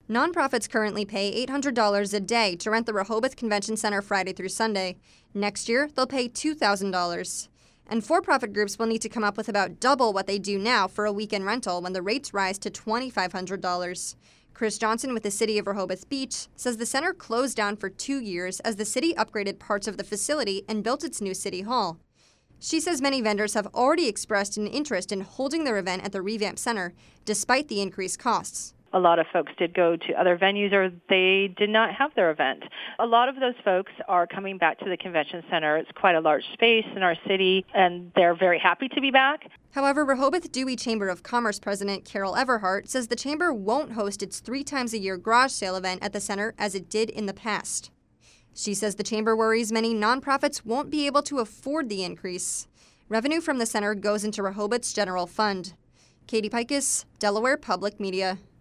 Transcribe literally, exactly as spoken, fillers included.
Nonprofits currently pay eight hundred dollars a day to rent the Rehoboth Convention Center Friday through Sunday. Next year, they'll pay two thousand dollars. And for-profit groups will need to come up with about double what they do now for a weekend rental when the rates rise to two thousand five hundred dollars. Chris Johnson with the City of Rehoboth Beach says the center closed down for two years as the city upgraded parts of the facility and built its new city hall. She says many vendors have already expressed an interest in holding their event at the revamped center, despite the increased costs. A lot of folks did go to other venues or they did not have their event. A lot of those folks are coming back to the convention center. It's quite a large space in our city, and they're very happy to be back. However, Rehoboth Dewey Chamber of Commerce President Carol Everhart says the chamber won't host its three times a year garage sale event at the center as it did in the past. She says the chamber worries many nonprofits won't be able to afford the increase. Revenue from the center goes into Rehoboth's general fund. Katie Pikus, Delaware Public Media.